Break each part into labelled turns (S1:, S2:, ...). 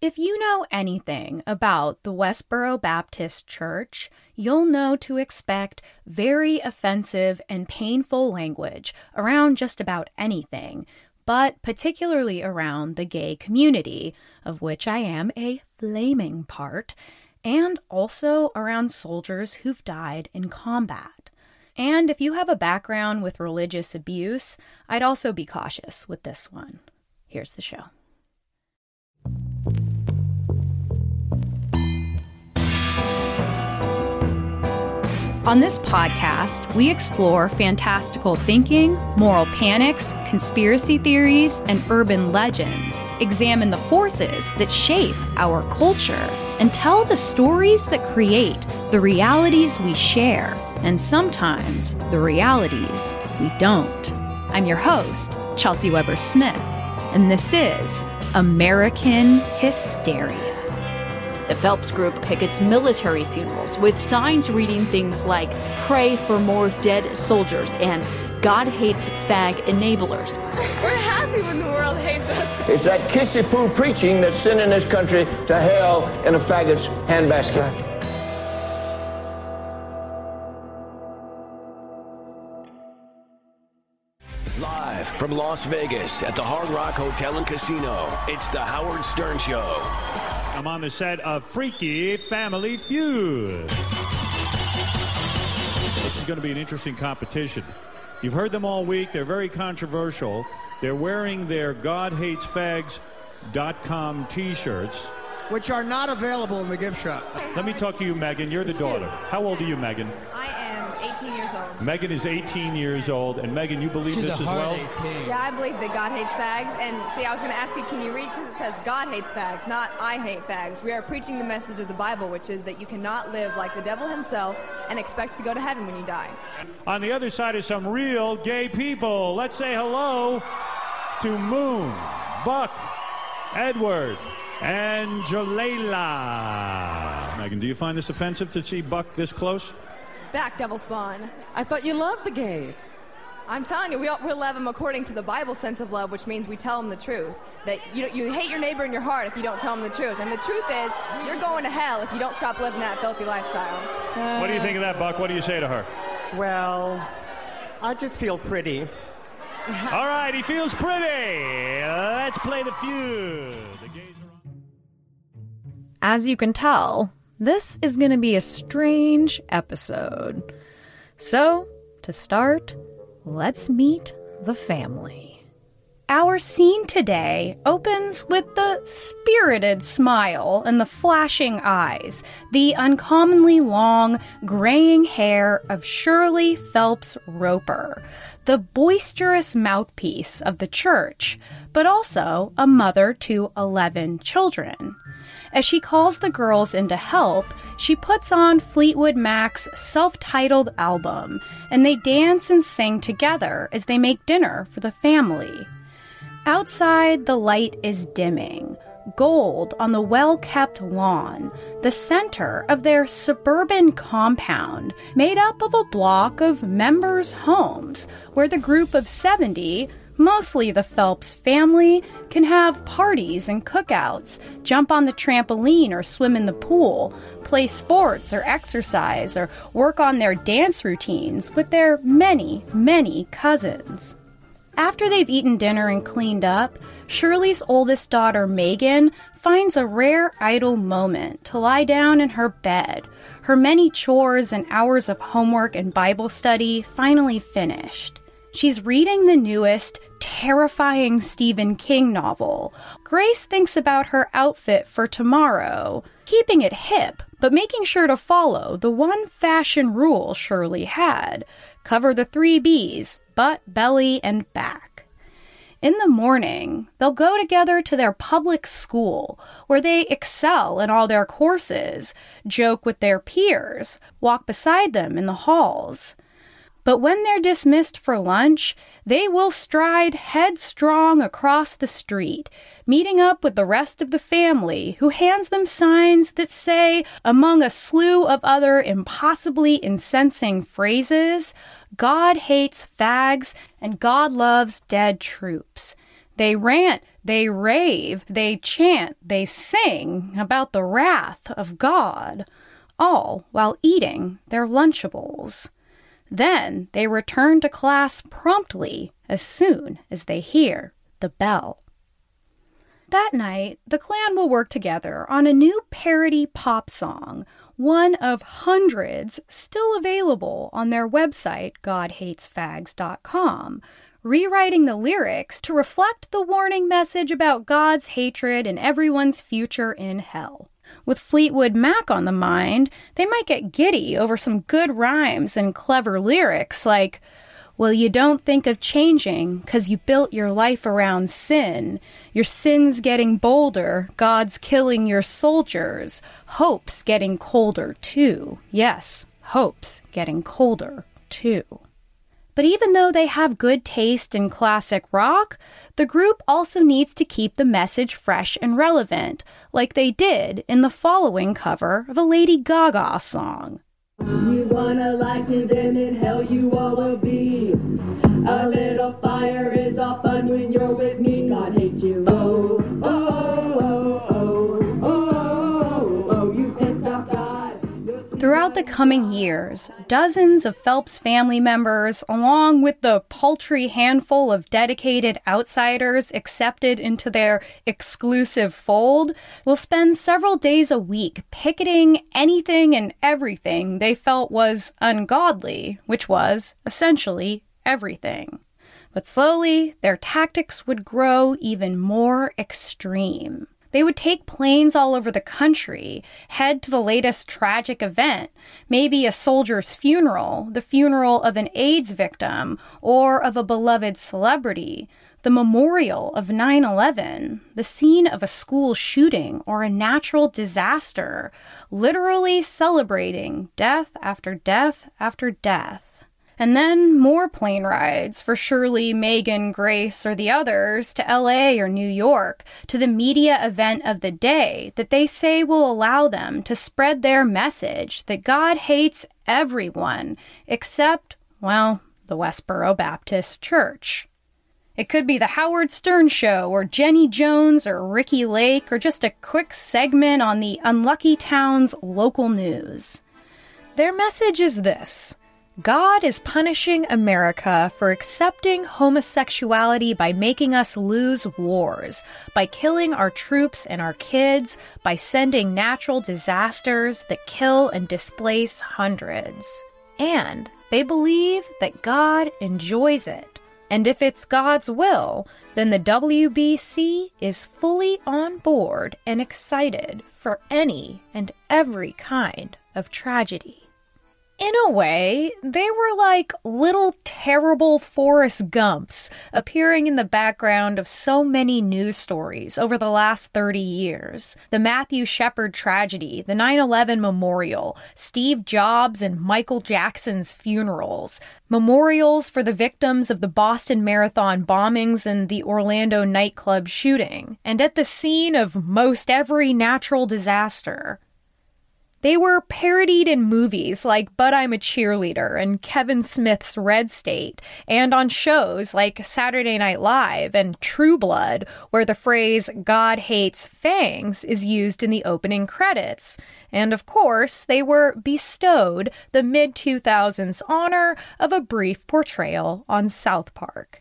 S1: If you know anything about the Westboro Baptist Church, you'll know to expect very offensive and painful language around just about anything, but particularly around the gay community, of which I am a flaming part, and also around soldiers who've died in combat. And if you have a background with religious abuse, I'd also be cautious with this one. Here's the show. On this podcast, we explore fantastical thinking, moral panics, conspiracy theories, and urban legends, examine the forces that shape our culture, and tell the stories that create the realities we share, and sometimes the realities we don't. I'm your host, Chelsea Weber Smith, and this is American Hysteria.
S2: The Phelps Group pickets military funerals with signs reading things like, "Pray for more dead soldiers," and "God hates fag enablers."
S3: We're happy when the world hates us.
S4: It's that kissy-poo preaching that's sending this country to hell in a faggot's handbasket.
S5: Live from Las Vegas at the Hard Rock Hotel and Casino, it's the Howard Stern Show.
S6: I'm on the set of Freaky Family Feud. This is going to be an interesting competition. You've heard them all week. They're very controversial. They're wearing their GodHatesFags.com t-shirts,
S7: which are not available in the gift shop.
S6: Let me talk to you, Megan. You're the daughter. How old are you, Megan?
S3: I am 18 years old.
S6: Megan is 18 years old. And Megan, you believe this as well?
S8: 18.
S3: Yeah, I believe that God hates fags. And see, I was going to ask you, can you read? Because it says God hates fags, not I hate fags. We are preaching the message of the Bible, which is that you cannot live like the devil himself and expect to go to heaven when you die.
S6: On the other side is some real gay people. Let's say hello to Moon, Buck, Edward, and Jalela. Megan, do you find this offensive to see Buck this close?
S3: Back, devil spawn.
S8: I thought you loved the gays.
S3: I'm telling you, we love them according to the Bible sense of love, which means we tell them the truth. That you hate your neighbor in your heart if you don't tell them the truth. And the truth is, you're going to hell if you don't stop living that filthy lifestyle.
S6: What do you think of that, Buck? What do you say to her?
S9: Well, I just feel pretty.
S6: All right, he feels pretty. Let's play the feud. The gays are on.
S1: As you can tell, this is going to be a strange episode. So, to start, let's meet the family. Our scene today opens with the spirited smile and the flashing eyes, the uncommonly long, graying hair of Shirley Phelps Roper, the boisterous mouthpiece of the church, but also a mother to 11 children. As she calls the girls in to help, she puts on Fleetwood Mac's self-titled album, and they dance and sing together as they make dinner for the family. Outside, the light is dimming, gold on the well-kept lawn, the center of their suburban compound, made up of a block of members' homes, where the group of 70, mostly the Phelps family, can have parties and cookouts, jump on the trampoline or swim in the pool, play sports or exercise, or work on their dance routines with their many, many cousins. After they've eaten dinner and cleaned up, Shirley's oldest daughter, Megan, finds a rare idle moment to lie down in her bed, her many chores and hours of homework and Bible study finally finished. She's reading the newest, terrifying Stephen King novel. Grace thinks about her outfit for tomorrow, keeping it hip, but making sure to follow the one fashion rule Shirley had: cover the 3 B's, butt, belly, and back. In the morning, they'll go together to their public school, where they excel in all their courses, joke with their peers, walk beside them in the halls. But when they're dismissed for lunch, they will stride headstrong across the street, meeting up with the rest of the family, who hands them signs that say, among a slew of other impossibly incensing phrases, "God hates fags and God loves dead troops." They rant, they rave, they chant, they sing about the wrath of God, all while eating their Lunchables. Then they return to class promptly as soon as they hear the bell. That night, the clan will work together on a new parody pop song, one of hundreds still available on their website, GodHatesFags.com, rewriting the lyrics to reflect the warning message about God's hatred and everyone's future in hell. With Fleetwood Mac on the mind, they might get giddy over some good rhymes and clever lyrics like, well, you don't think of changing 'cause you built your life around sin. Your sin's getting bolder, God's killing your soldiers. Hope's getting colder too. Yes, hope's getting colder too. But even though they have good taste in classic rock, the group also needs to keep the message fresh and relevant, like they did in the following cover of a Lady Gaga song.
S10: You wanna lie to them, in hell you all will be. A little fire is all fun when you're with me. God hates you. Oh, oh, oh, oh, oh, oh, oh, you pissed off God.
S1: Throughout the coming years, dozens of Phelps family members, along with the paltry handful of dedicated outsiders accepted into their exclusive fold, will spend several days a week picketing anything and everything they felt was ungodly, which was, essentially, everything. But slowly, their tactics would grow even more extreme. They would take planes all over the country, head to the latest tragic event, maybe a soldier's funeral, the funeral of an AIDS victim, or of a beloved celebrity, the memorial of 9/11, the scene of a school shooting or a natural disaster, literally celebrating death after death after death. And then more plane rides for Shirley, Megan, Grace, or the others to LA or New York to the media event of the day that they say will allow them to spread their message that God hates everyone except, well, the Westboro Baptist Church. It could be the Howard Stern Show or Jenny Jones or Ricky Lake or just a quick segment on the Unlucky Town's local news. Their message is this: God is punishing America for accepting homosexuality by making us lose wars, by killing our troops and our kids, by sending natural disasters that kill and displace hundreds. And they believe that God enjoys it. And if it's God's will, then the WBC is fully on board and excited for any and every kind of tragedy. In a way, they were like little terrible Forrest Gumps appearing in the background of so many news stories over the last 30 years. The Matthew Shepard tragedy, the 9/11 memorial, Steve Jobs and Michael Jackson's funerals, memorials for the victims of the Boston Marathon bombings and the Orlando nightclub shooting, and at the scene of most every natural disaster. They were parodied in movies like But I'm a Cheerleader and Kevin Smith's Red State, and on shows like Saturday Night Live and True Blood, where the phrase God hates fangs is used in the opening credits. And of course, they were bestowed the mid-2000s honor of a brief portrayal on South Park.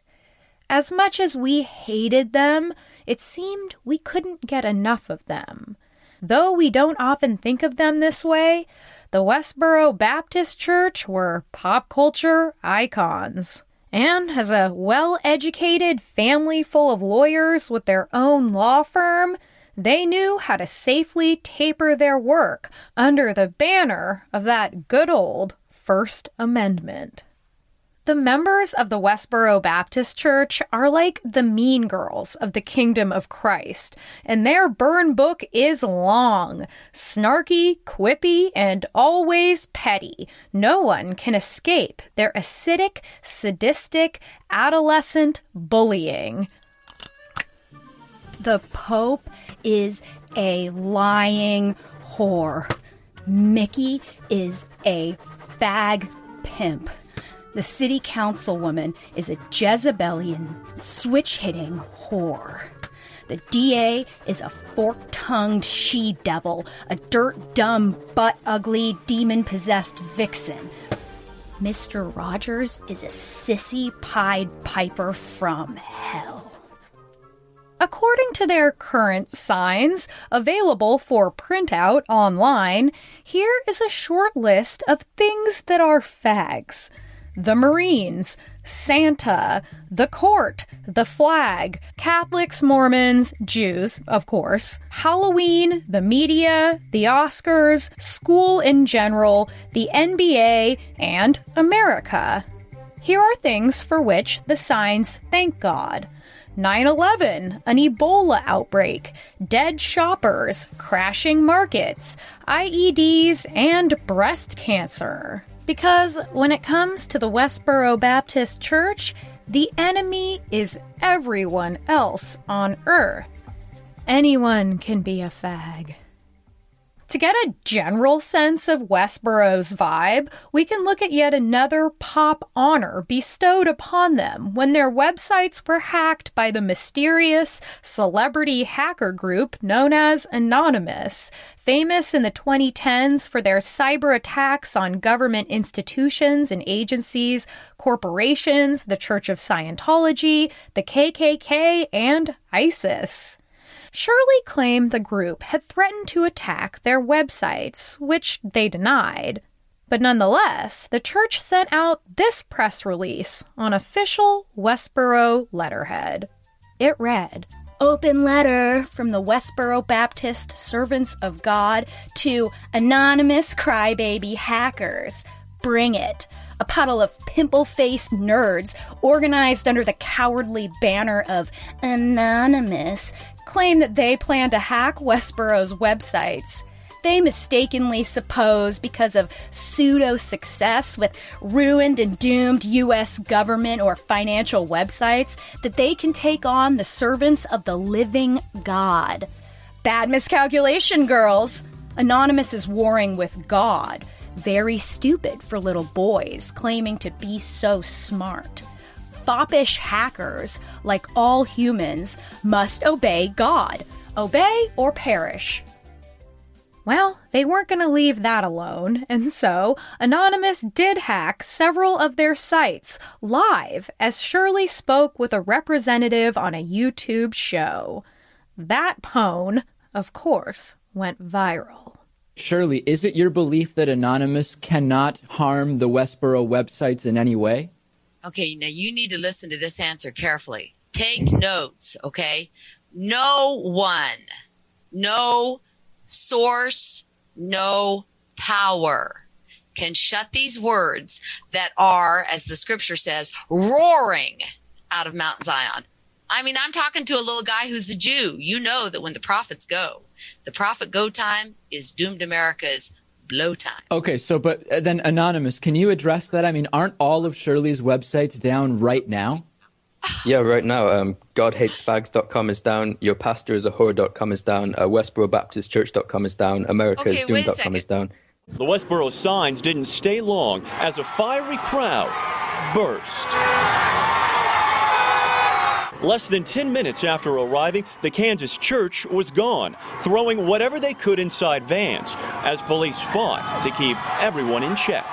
S1: As much as we hated them, it seemed we couldn't get enough of them. Though we don't often think of them this way, the Westboro Baptist Church were pop culture icons. And as a well-educated family full of lawyers with their own law firm, they knew how to safely taper their work under the banner of that good old First Amendment. The members of the Westboro Baptist Church are like the mean girls of the Kingdom of Christ, and their burn book is long, snarky, quippy, and always petty. No one can escape their acidic, sadistic, adolescent bullying. The Pope is a lying whore. Mickey is a fag pimp.
S11: The city councilwoman is a Jezebelian, switch-hitting whore. The DA is a fork-tongued she-devil, a dirt-dumb, butt-ugly, demon-possessed vixen. Mr. Rogers is a sissy Pied Piper from hell.
S1: According to their current signs, available for printout online, here is a short list of things that are fags. The Marines, Santa, the court, the flag, Catholics, Mormons, Jews, of course, Halloween, the media, the Oscars, school in general, the NBA, and America. Here are things for which the signs thank God. 9/11, an Ebola outbreak, dead shoppers, crashing markets, IEDs, and breast cancer. Because when it comes to the Westboro Baptist Church, the enemy is everyone else on earth. Anyone can be a fag. To get a general sense of Westboro's vibe, we can look at yet another pop honor bestowed upon them when their websites were hacked by the mysterious celebrity hacker group known as Anonymous, famous in the 2010s for their cyber attacks on government institutions and agencies, corporations, the Church of Scientology, the KKK, and ISIS. Shirley claimed the group had threatened to attack their websites, which they denied. But nonetheless, the church sent out this press release on official Westboro letterhead. It read, "Open letter from the Westboro Baptist Servants of God to anonymous crybaby hackers. Bring it. A puddle of pimple-faced nerds organized under the cowardly banner of Anonymous claim that they plan to hack Westboro's websites. They mistakenly suppose because of pseudo-success with ruined and doomed U.S. government or financial websites that they can take on the servants of the living God. Bad miscalculation, girls. Anonymous is warring with God. Very stupid for little boys claiming to be so smart. Foppish hackers, like all humans, must obey God. Obey or perish." Well, they weren't going to leave that alone, and so Anonymous did hack several of their sites live as Shirley spoke with a representative on a YouTube show. That pwn, of course, went viral.
S12: Shirley, is it your belief that Anonymous cannot harm the Westboro websites in any way?
S13: Okay, now you need to listen to this answer carefully. Take notes, okay? No one, no source, no power can shut these words that are, as the scripture says, roaring out of Mount Zion. I mean, I'm talking to a little guy who's a Jew. You know that when the prophets go, the prophet go time is doomed America's blow time. Okay, so but then Anonymous, can you address that? I mean, aren't all of Shirley's websites down right now?
S14: Yeah, right now. GodHatesFags.com is down. YourPastorIsAWhore.com is down. WestboroBaptistChurch.com is down. AmericaIsDoomed.com is down.
S15: The Westboro signs didn't stay long as a fiery crowd burst. Less than 10 minutes after arriving, the Kansas church was gone, throwing whatever they could inside vans as police fought to keep everyone in check.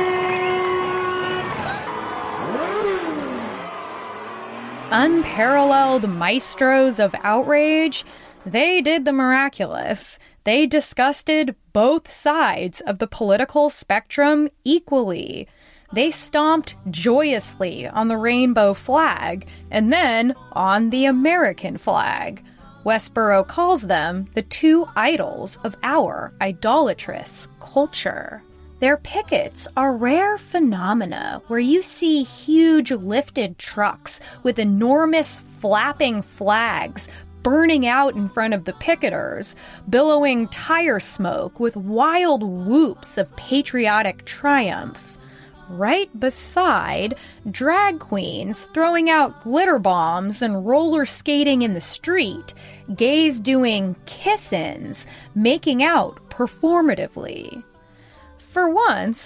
S1: Unparalleled maestros of outrage, they did the miraculous. They disgusted both sides of the political spectrum equally. They stomped joyously on the rainbow flag and then on the American flag. Westboro calls them the two idols of our idolatrous culture. Their pickets are rare phenomena where you see huge lifted trucks with enormous flapping flags burning out in front of the picketers, billowing tire smoke with wild whoops of patriotic triumph. Right beside drag queens throwing out glitter bombs and roller skating in the street, gays doing kiss-ins, making out performatively. For once,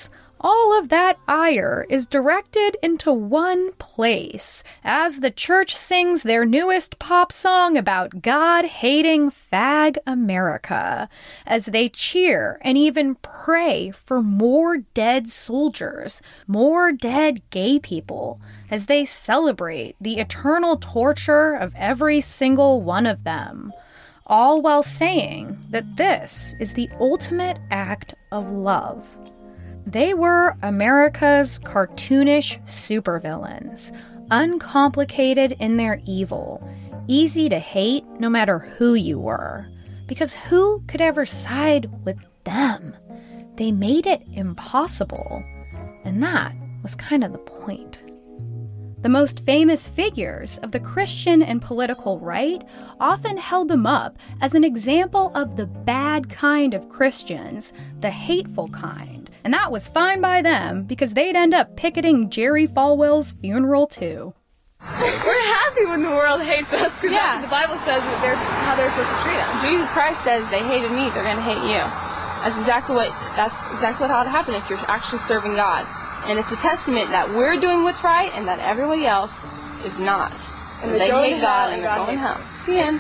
S1: all of that ire is directed into one place as the church sings their newest pop song about God-hating fag America, as they cheer and even pray for more dead soldiers, more dead gay people, as they celebrate the eternal torture of every single one of them, all while saying that this is the ultimate act of love. They were America's cartoonish supervillains, uncomplicated in their evil, easy to hate no matter who you were, because who could ever side with them? They made it impossible, and that was kind of the point. The most famous figures of the Christian and political right often held them up as an example of the bad kind of Christians, the hateful kind. And that was fine by them because they'd end up picketing Jerry Falwell's funeral too.
S16: We're happy when the world hates us because the Bible says that how they're supposed to treat us. Jesus Christ says they hated me, they're going to hate you. That's exactly what ought to happen if you're actually serving God. And it's a testament that we're doing what's right and that everybody else is not. And they hate God and they're going to hell. The end.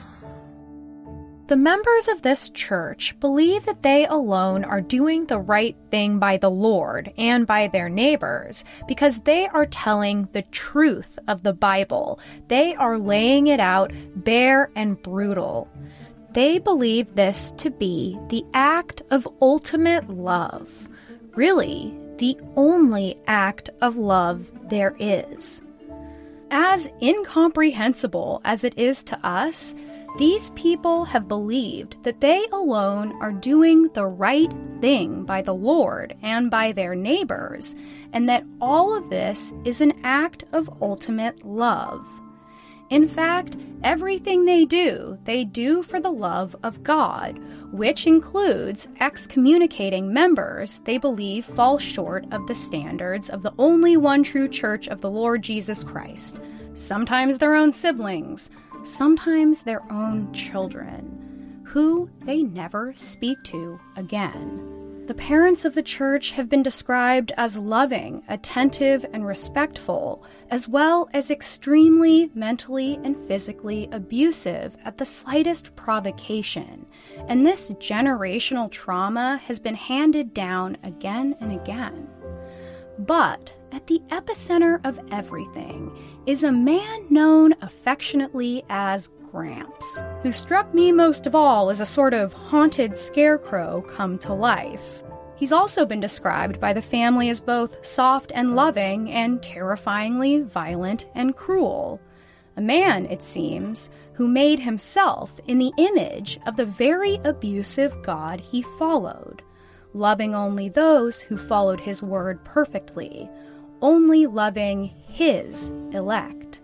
S1: The members of this church believe that they alone are doing the right thing by the Lord and by their neighbors because they are telling the truth of the Bible. They are laying it out bare and brutal. They believe this to be the act of ultimate love. Really, the only act of love there is. As incomprehensible as it is to us, these people have believed that they alone are doing the right thing by the Lord and by their neighbors, and that all of this is an act of ultimate love. In fact, everything they do for the love of God, which includes excommunicating members they believe fall short of the standards of the only one true church of the Lord Jesus Christ, sometimes their own siblings, sometimes their own children, who they never speak to again. The parents of the church have been described as loving, attentive, and respectful, as well as extremely mentally and physically abusive at the slightest provocation. And this generational trauma has been handed down again and again. But at the epicenter of everything is a man known affectionately as Gramps, who struck me most of all as a sort of haunted scarecrow come to life. He's also been described by the family as both soft and loving and terrifyingly violent and cruel. A man, it seems, who made himself in the image of the very abusive God he followed, loving only those who followed his word perfectly, only loving his elect.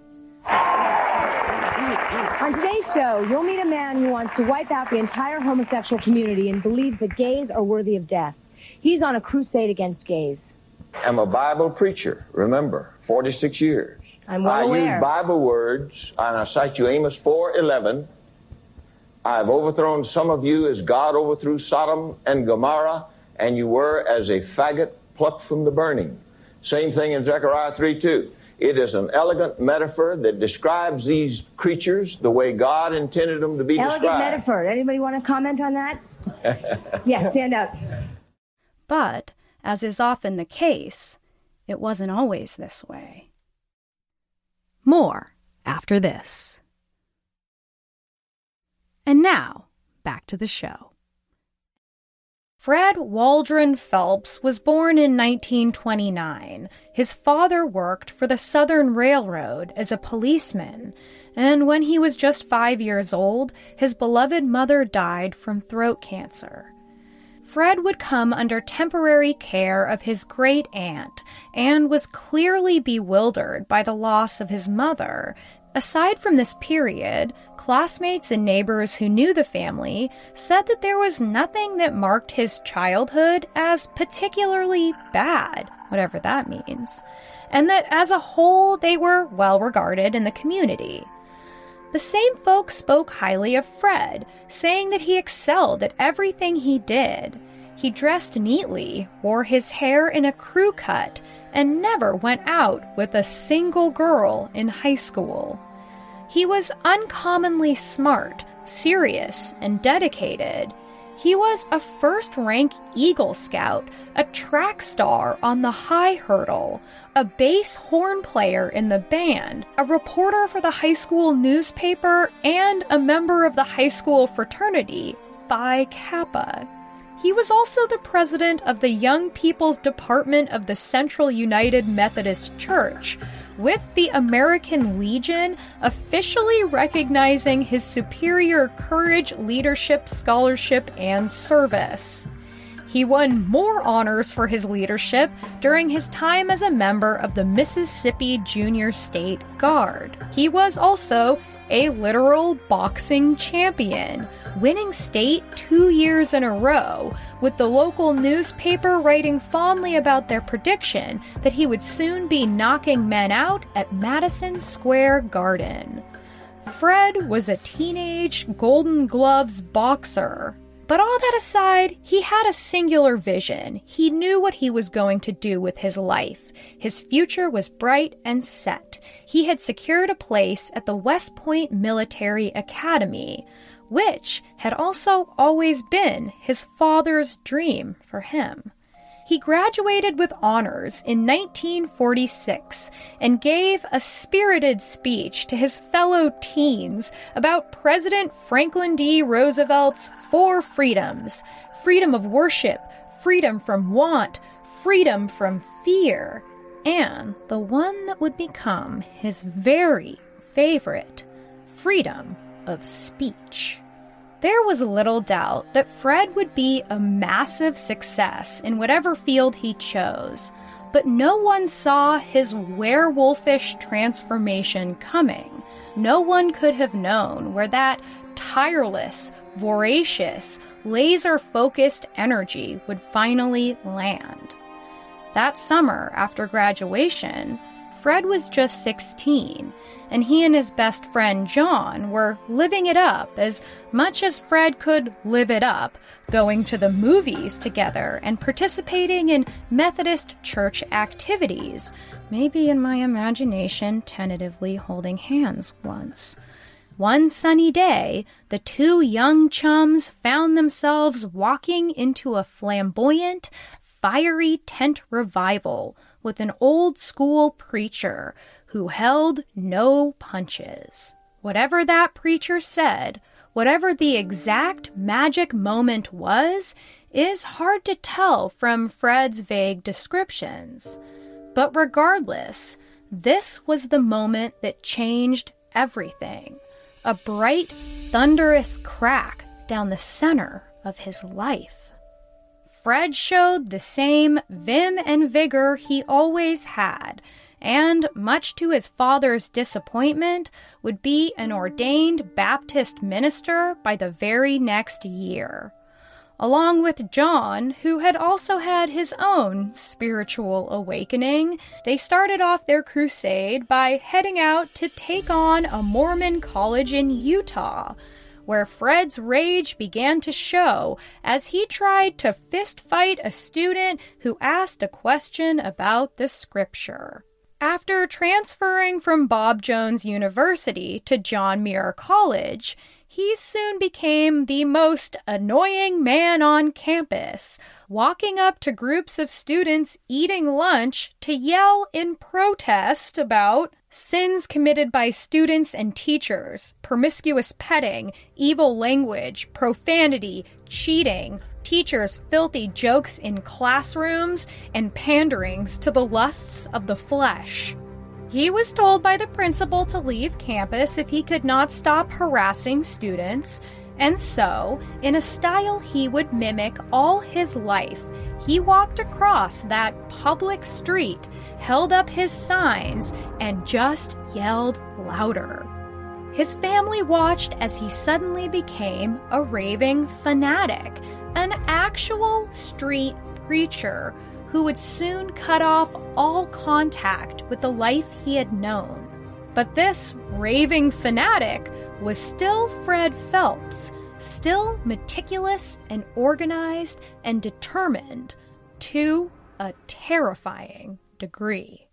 S17: On today's show, you'll meet a man who wants to wipe out the entire homosexual community and believes that gays are worthy of death. He's on a crusade against gays.
S4: I'm a Bible preacher, remember, 46 years.
S17: I'm well aware.
S4: I use Bible words, and I cite you Amos 4:11. I've overthrown some of you as God overthrew Sodom and Gomorrah, and you were as a faggot plucked from the burning. Same thing in Zechariah 3:2. It is an elegant metaphor that describes these creatures the way God intended them to be described.
S17: Elegant metaphor. Anybody want to comment on that? Yeah, stand up.
S1: But, as is often the case, it wasn't always this way. More after this. And now, back to the show. Fred Waldron Phelps was born in 1929. His father worked for the Southern Railroad as a policeman, and when he was just 5 years old, his beloved mother died from throat cancer. Fred would come under temporary care of his great-aunt and was clearly bewildered by the loss of his mother. Aside from this period, classmates and neighbors who knew the family said that there was nothing that marked his childhood as particularly bad, whatever that means, and that as a whole they were well regarded in the community. The same folks spoke highly of Fred, saying that he excelled at everything he did. He dressed neatly, wore his hair in a crew cut, and never went out with a single girl in high school. He was uncommonly smart, serious, and dedicated. He was a first-rank Eagle Scout, a track star on the high hurdle, a bass horn player in the band, a reporter for the high school newspaper, and a member of the high school fraternity, Phi Kappa. He was also the president of the Young People's Department of the Central United Methodist Church, with the American Legion officially recognizing his superior courage, leadership, scholarship, and service. He won more honors for his leadership during his time as a member of the Mississippi Junior State Guard. He was also a literal boxing champion, winning state 2 years in a row, with the local newspaper writing fondly about their prediction that he would soon be knocking men out at Madison Square Garden. Fred was a teenage Golden Gloves boxer. But all that aside, he had a singular vision. He knew what he was going to do with his life. His future was bright and set. He had secured a place at the West Point Military Academy, which had also always been his father's dream for him. He graduated with honors in 1946 and gave a spirited speech to his fellow teens about President Franklin D. Roosevelt's 4 freedoms: freedom of worship, freedom from want, freedom from fear, and the one that would become his very favorite, freedom of speech. There was little doubt that Fred would be a massive success in whatever field he chose, but no one saw his werewolfish transformation coming. No one could have known where that tireless, voracious, laser-focused energy would finally land. That summer, after graduation, Fred was just 16, and he and his best friend John were living it up as much as Fred could live it up, going to the movies together and participating in Methodist church activities, maybe in my imagination tentatively holding hands once. One sunny day, the 2 young chums found themselves walking into a flamboyant, fiery tent revival with an old-school preacher who held no punches. Whatever that preacher said, whatever the exact magic moment was, is hard to tell from Fred's vague descriptions. But regardless, this was the moment that changed everything. A bright, thunderous crack down the center of his life. Fred showed the same vim and vigor he always had, and, much to his father's disappointment, would be an ordained Baptist minister by the very next year. Along with John, who had also had his own spiritual awakening, they started off their crusade by heading out to take on a Mormon college in Utah, where Fred's rage began to show as he tried to fist-fight a student who asked a question about the scripture. After transferring from Bob Jones University to John Muir College, he soon became the most annoying man on campus, walking up to groups of students eating lunch to yell in protest about sins committed by students and teachers, promiscuous petting, evil language, profanity, cheating, teachers' filthy jokes in classrooms, and panderings to the lusts of the flesh. He was told by the principal to leave campus if he could not stop harassing students, and so, in a style he would mimic all his life, he walked across that public street, held up his signs, and just yelled louder. His family watched as he suddenly became a raving fanatic, an actual street preacher who would soon cut off all contact with the life he had known. But this raving fanatic was still Fred Phelps, still meticulous and organized and determined to a terrifying degree.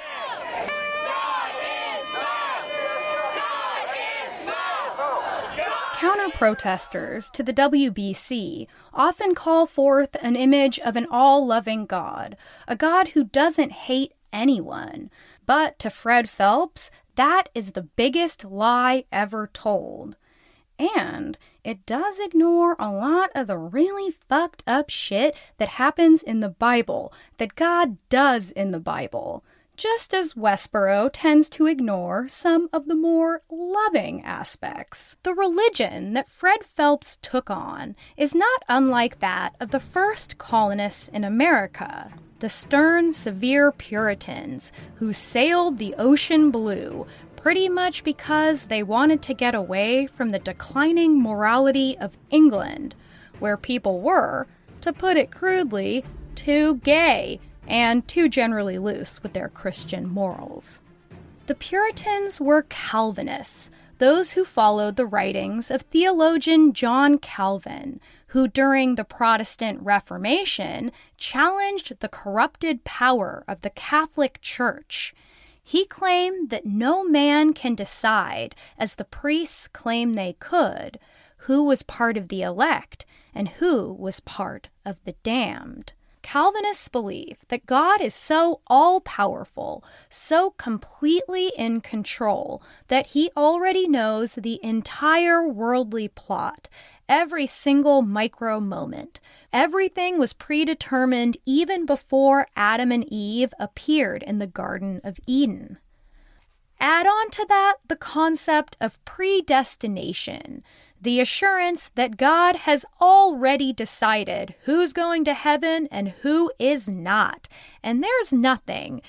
S1: Counter-protesters to the WBC often call forth an image of an all-loving God, a God who doesn't hate anyone. But to Fred Phelps, that is the biggest lie ever told. And it does ignore a lot of the really fucked up shit that happens in the Bible, that God does in the Bible, just as Westboro tends to ignore some of the more loving aspects. The religion that Fred Phelps took on is not unlike that of the first colonists in America, the stern, severe Puritans who sailed the ocean blue pretty much because they wanted to get away from the declining morality of England, where people were, to put it crudely, too gay and too generally loose with their Christian morals. The Puritans were Calvinists, those who followed the writings of theologian John Calvin, who during the Protestant Reformation challenged the corrupted power of the Catholic Church. He claimed that no man can decide, as the priests claim they could, who was part of the elect and who was part of the damned. Calvinists believe that God is so all-powerful, so completely in control, that he already knows the entire worldly plot, every single micro moment. Everything was predetermined even before Adam and Eve appeared in the Garden of Eden. Add on to that the concept of predestination, the assurance that God has already decided who's going to heaven and who is not, and there's nothing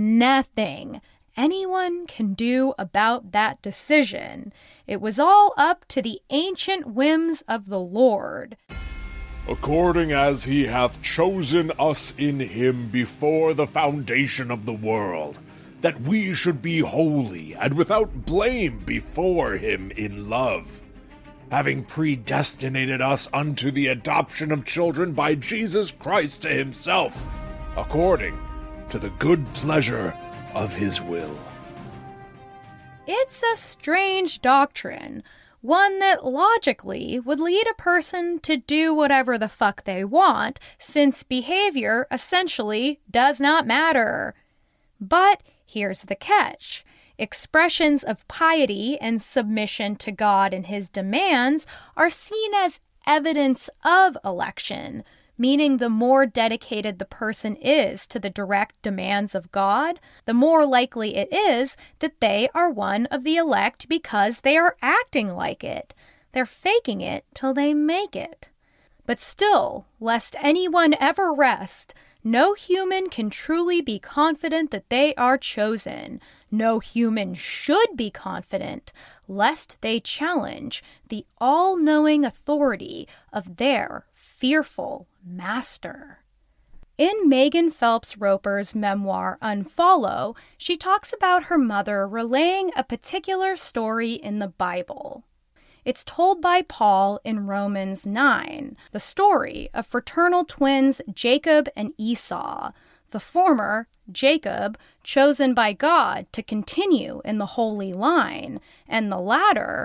S1: anyone can do about that decision. It was all up to the ancient whims of the Lord.
S18: According as he hath chosen us in him before the foundation of the world, that we should be holy and without blame before him in love, having predestinated us unto the adoption of children by Jesus Christ to himself, according to the good pleasure of his will.
S1: It's a strange doctrine, one that logically would lead a person to do whatever the fuck they want, since behavior essentially does not matter. But here's the catch. Expressions of piety and submission to God and his demands are seen as evidence of election, meaning the more dedicated the person is to the direct demands of God, the more likely it is that they are one of the elect because they are acting like it. They're faking it till they make it. But still, lest anyone ever rest, no human can truly be confident that they are chosen. No human should be confident, lest they challenge the all-knowing authority of their fearful master. In Megan Phelps Roper's memoir, Unfollow, she talks about her mother relaying a particular story in the Bible. It's told by Paul in Romans 9, the story of fraternal twins Jacob and Esau, the former, Jacob, chosen by God to continue in the holy line, and the latter,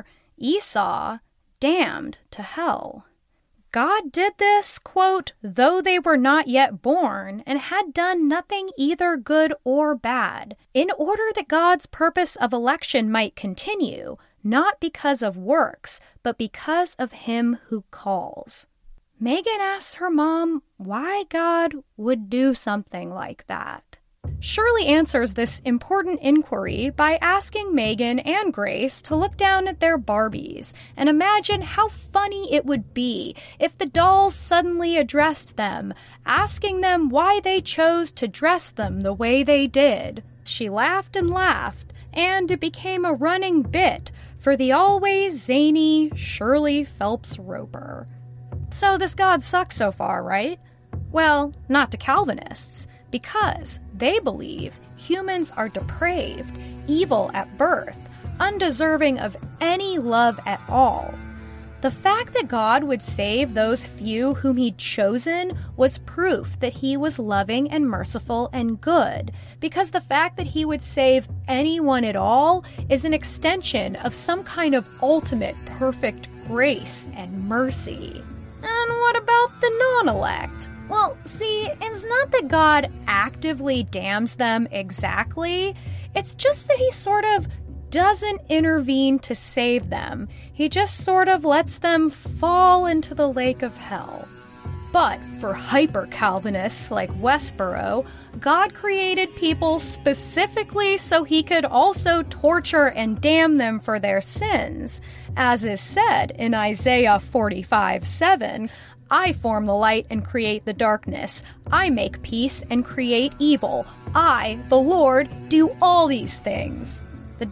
S1: Esau, damned to hell. God did this, quote, though they were not yet born and had done nothing either good or bad, in order that God's purpose of election might continue, not because of works, but because of him who calls. Megan asks her mom why God would do something like that. Shirley answers this important inquiry by asking Megan and Grace to look down at their Barbies and imagine how funny it would be if the dolls suddenly addressed them, asking them why they chose to dress them the way they did. She laughed and laughed, and it became a running bit for the always zany Shirley Phelps Roper. So this God sucks so far, right? Well, not to Calvinists, because they believe humans are depraved, evil at birth, undeserving of any love at all.
S11: The fact that God would save those few whom he'd chosen was proof that he was loving and merciful and good, because the fact that he would save anyone at all is an extension of some kind of ultimate perfect grace and mercy. And what about the non-elect? Well, see, it's not that God actively damns them exactly. It's just that he sort of doesn't intervene to save them. He just sort of lets them fall into the lake of hell. But for hyper-Calvinists like Westboro, God created people specifically so he could also torture and damn them for their sins. As is said in Isaiah 45:7, I form the light and create the darkness. I make peace and create evil. I, the Lord, do all these things. The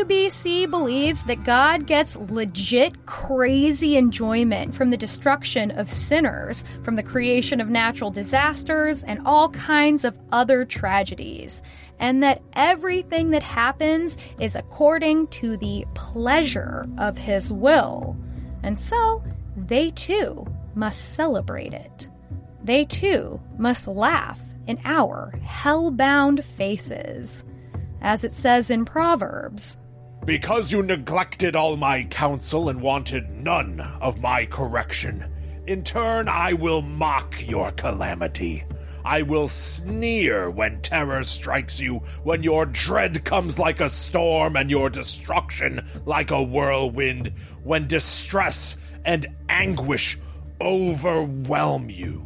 S11: WBC believes that God gets legit crazy enjoyment from the destruction of sinners, from the creation of natural disasters, and all kinds of other tragedies, and that everything that happens is according to the pleasure of his will. And so, they too must celebrate it. They too must laugh in our hell-bound faces. As it says in Proverbs,
S18: "Because you neglected all my counsel and wanted none of my correction, in turn I will mock your calamity. I will sneer when terror strikes you, when your dread comes like a storm and your destruction like a whirlwind, when distress and anguish overwhelm you."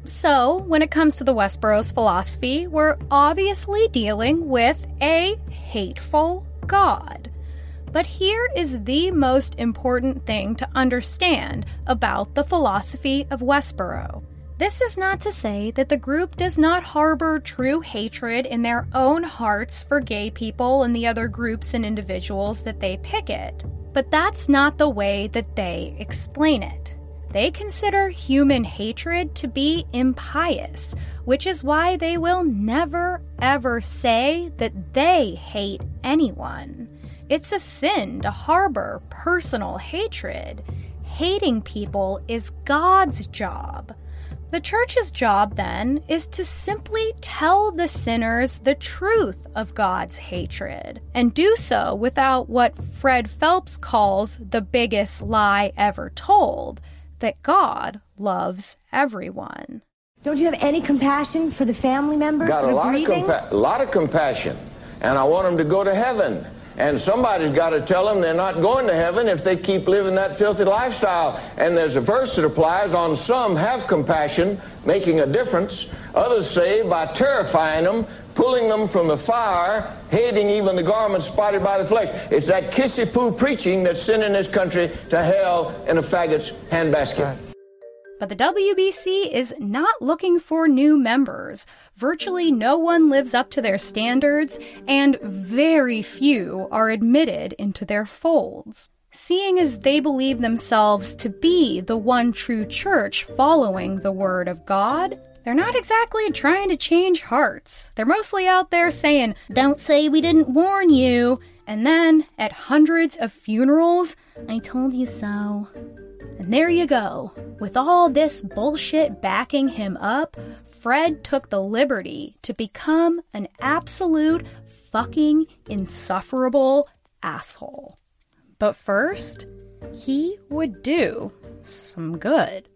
S11: So, when it comes to the Westboro's philosophy, we're obviously dealing with a hateful God. But here is the most important thing to understand about the philosophy of Westboro. This is not to say that the group does not harbor true hatred in their own hearts for gay people and the other groups and individuals that they picket. But that's not the way that they explain it. They consider human hatred to be impious, which is why they will never, ever say that they hate anyone. It's a sin to harbor personal hatred. Hating people is God's job. The church's job, then, is to simply tell the sinners the truth of God's hatred, and do so without what Fred Phelps calls the biggest lie ever told, that God loves everyone.
S17: Don't you have any compassion for the family members
S4: Got
S17: that
S4: a
S17: are grieving?
S4: lot of compassion, and I want them to go to heaven. And somebody's got to tell them they're not going to heaven if they keep living that filthy lifestyle. And there's a verse that applies on some have compassion, making a difference. Others say by terrifying them, pulling them from the fire, hating even the garment spotted by the flesh. It's that kissy-poo preaching that's sending this country to hell in a faggot's handbasket.
S11: But the WBC is not looking for new members. Virtually no one lives up to their standards, and very few are admitted into their folds. Seeing as they believe themselves to be the one true church following the Word of God, they're not exactly trying to change hearts. They're mostly out there saying, "Don't say we didn't warn you." And then, at hundreds of funerals, "I told you so." And there you go. With all this bullshit backing him up, Fred took the liberty to become an absolute fucking insufferable asshole. But first, he would do some good.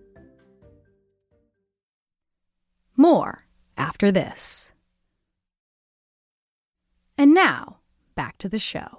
S11: More after this. And now, back to the show.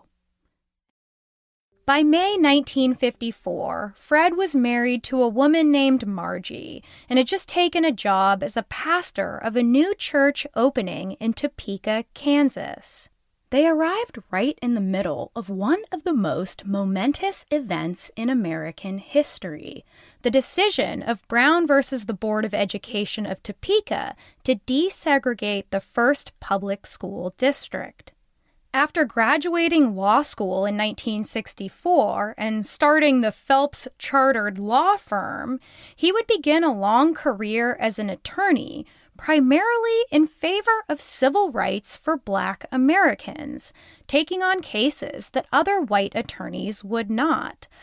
S11: By May 1954, Fred was married to a woman named Margie and had just taken a job as a pastor of a new church opening in Topeka, Kansas. They arrived right in the middle of one of the most momentous events in American history, the decision of Brown versus the Board of Education of Topeka to desegregate the first public school district. After graduating law school in 1964 and starting the Phelps Chartered Law Firm, he would begin a long career as an attorney, primarily in favor of civil rights for Black Americans, taking on cases that other white attorneys would not,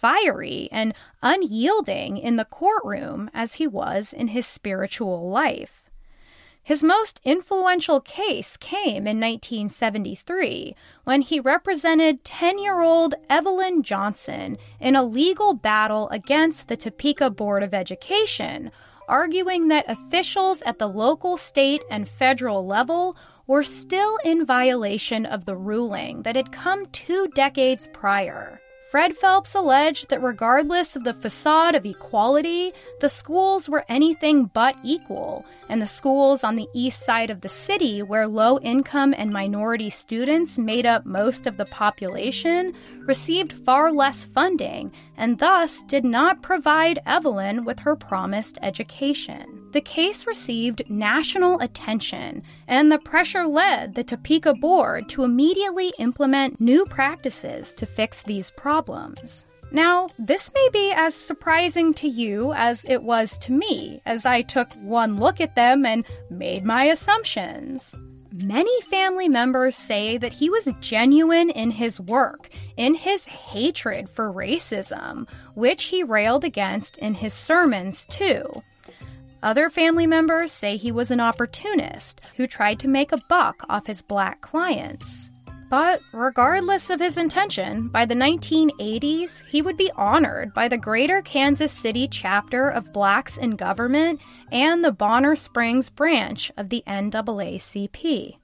S11: fiery and unyielding in the courtroom as he was in his spiritual life. His most influential case came in 1973 when he represented 10-year-old Evelyn Johnson in a legal battle against the Topeka Board of Education, arguing that officials at the local, state, and federal level were still in violation of the ruling that had come 2 decades prior. Fred Phelps alleged that regardless of the facade of equality, the schools were anything but equal, and the schools on the east side of the city, where low-income and minority students made up most of the population, received far less funding and thus did not provide Evelyn with her promised education. The case received national attention, and the pressure led the Topeka Board to immediately implement new practices to fix these problems. Now, this may be as surprising to you as it was to me, as I took one look at them and made my assumptions. Many family members say that he was genuine in his work, in his hatred for racism, which he railed against in his sermons too. Other family members say he was an opportunist who tried to make a buck off his black clients. But regardless of his intention, by the 1980s, he would be honored by the Greater Kansas City chapter of Blacks in Government and the Bonner Springs branch of the NAACP.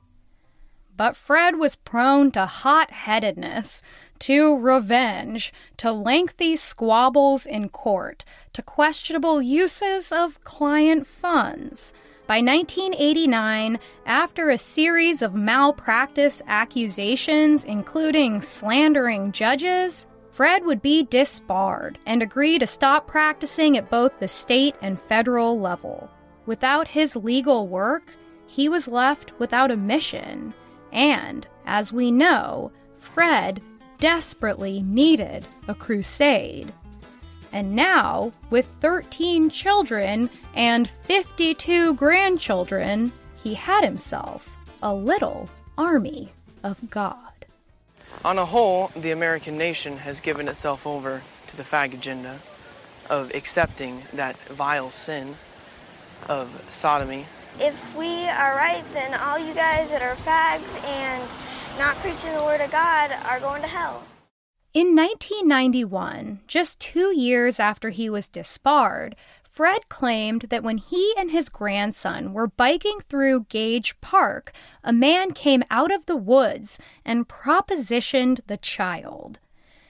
S11: But Fred was prone to hot-headedness, to revenge, to lengthy squabbles in court, to questionable uses of client funds. By 1989, after a series of malpractice accusations, including slandering judges, Fred would be disbarred and agree to stop practicing at both the state and federal level. Without his legal work, he was left without a mission. And, as we know, Fred desperately needed a crusade. And now, with 13 children and 52 grandchildren, he had himself a little army of God.
S19: On a whole, the American nation has given itself over to the fag agenda of accepting that vile sin of sodomy.
S20: If we are right, then all you guys that are fags and not preaching the word of God are going to hell.
S11: In 1991, just 2 years after he was disbarred, Fred claimed that when he and his grandson were biking through Gage Park, a man came out of the woods and propositioned the child.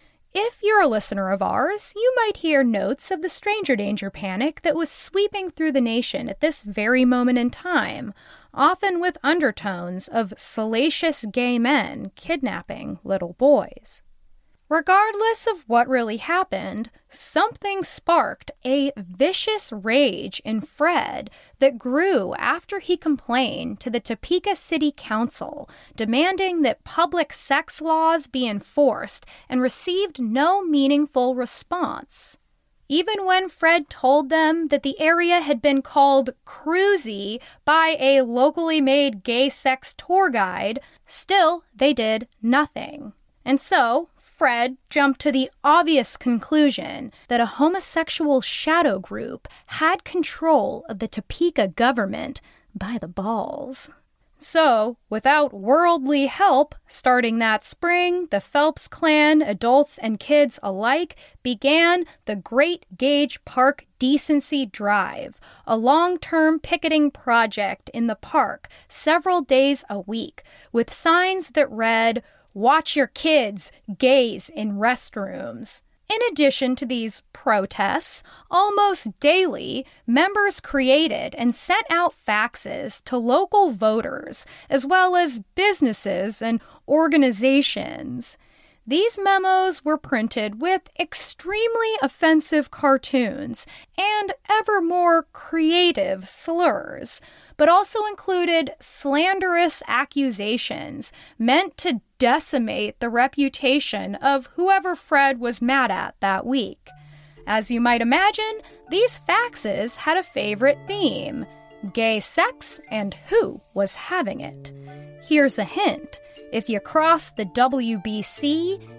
S11: If you're a listener of ours, you might hear notes of the stranger danger panic that was sweeping through the nation at this very moment in time, often with undertones of salacious gay men kidnapping little boys. Regardless of what really happened, something sparked a vicious rage in Fred that grew after he complained to the Topeka City Council, demanding that public sex laws be enforced, and received no meaningful response. Even when Fred told them that the area had been called cruisy by a locally made gay sex tour guide, still they did nothing. And so, Fred jumped to the obvious conclusion that a homosexual shadow group had control of the Topeka government by the balls. So, without worldly help, starting that spring, the Phelps clan, adults and kids alike, began the Great Gage Park Decency Drive, a long-term picketing project in the park several days a week, with signs that read, "Watch your kids, gays in restrooms." In addition to these protests, almost daily, members created and sent out faxes to local voters, as well as businesses and organizations. These memos were printed with extremely offensive cartoons and ever more creative slurs, but also included slanderous accusations meant to decimate the reputation of whoever Fred was mad at that week. As you might imagine, these faxes had a favorite theme: gay sex and who was having it. Here's a hint. If you cross the WBC,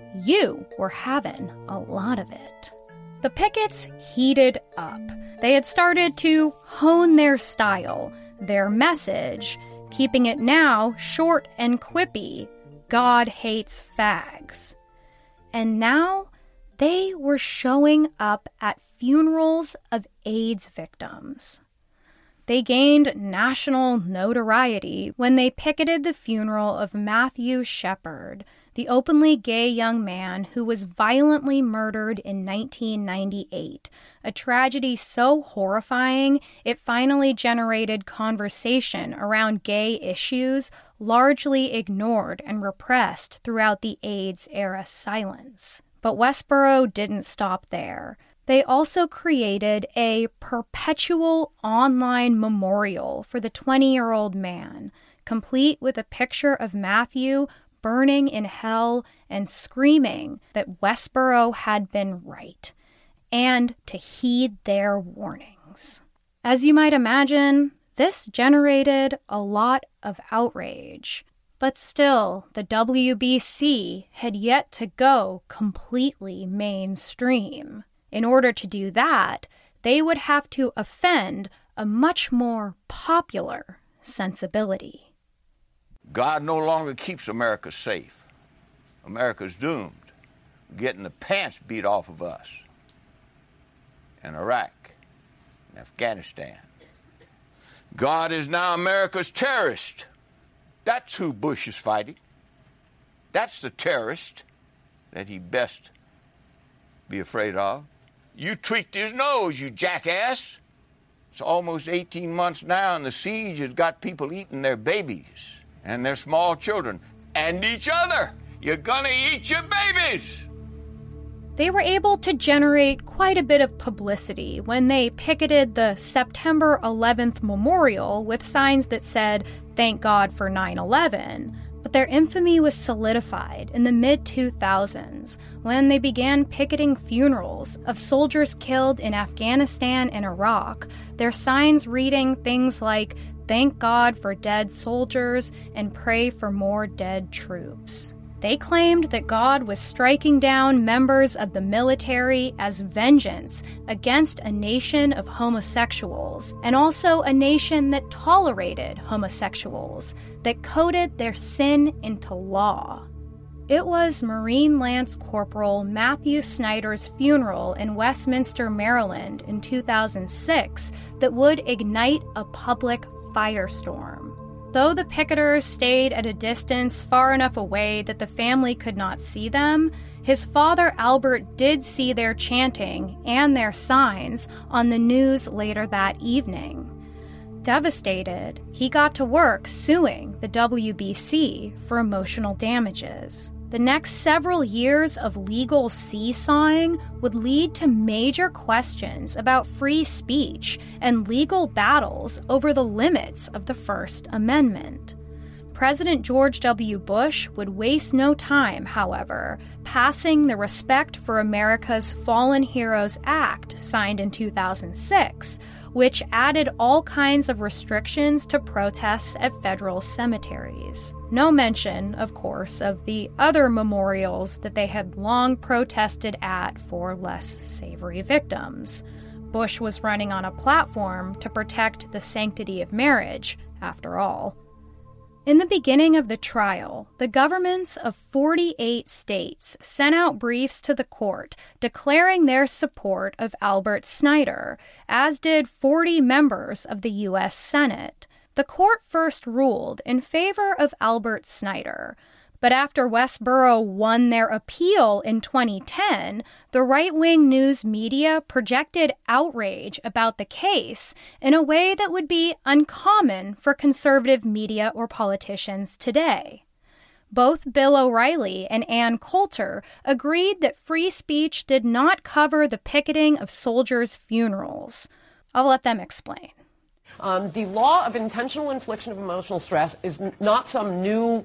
S11: you were having a lot of it. The pickets heated up. They had started to hone their style, their message, keeping it now short and quippy. God hates fags. And now they were showing up at funerals of AIDS victims. They gained national notoriety when they picketed the funeral of Matthew Shepard, the openly gay young man who was violently murdered in 1998, a tragedy so horrifying it finally generated conversation around gay issues largely ignored and repressed throughout the AIDS-era silence. But Westboro didn't stop there. They also created a perpetual online memorial for the 20-year-old man, complete with a picture of Matthew burning in hell and screaming that Westboro had been right, and to heed their warnings. As you might imagine, this generated a lot of outrage. But still, the WBC had yet to go completely mainstream. In order to do that, they would have to offend a much more popular sensibility.
S21: God no longer keeps America safe. America's doomed, getting the pants beat off of us in Iraq and Afghanistan. God is now America's terrorist. That's who Bush is fighting. That's the terrorist that he best be afraid of. You tweaked his nose, you jackass. It's almost 18 months now, and the siege has got people eating their babies and their small children and each other. You're gonna eat your babies.
S11: They were able to generate quite a bit of publicity when they picketed the September 11th memorial with signs that said, "Thank God for 9/11. But their infamy was solidified in the mid-2000s when they began picketing funerals of soldiers killed in Afghanistan and Iraq, their signs reading things like, "Thank God for dead soldiers and pray for more dead troops." They claimed that God was striking down members of the military as vengeance against a nation of homosexuals, and also a nation that tolerated homosexuals, that coded their sin into law. It was Marine Lance Corporal Matthew Snyder's funeral in Westminster, Maryland in 2006 that would ignite a public firestorm. Though the picketers stayed at a distance far enough away that the family could not see them, his father Albert did see their chanting and their signs on the news later that evening. Devastated, he got to work suing the WBC for emotional damages. The next several years of legal seesawing would lead to major questions about free speech and legal battles over the limits of the First Amendment. President George W. Bush would waste no time, however, passing the Respect for America's Fallen Heroes Act, signed in 2006, which added all kinds of restrictions to protests at federal cemeteries. No mention, of course, of the other memorials that they had long protested at for less savory victims. Bush was running on a platform to protect the sanctity of marriage, after all. In the beginning of the trial, the governments of 48 states sent out briefs to the court declaring their support of Albert Snyder, as did 40 members of the U.S. Senate. The court first ruled in favor of Albert Snyder, but after Westboro won their appeal in 2010, the right-wing news media projected outrage about the case in a way that would be uncommon for conservative media or politicians today. Both Bill O'Reilly and Ann Coulter agreed that free speech did not cover the picketing of soldiers' funerals. I'll let them explain.
S8: The law of intentional infliction of emotional stress is not some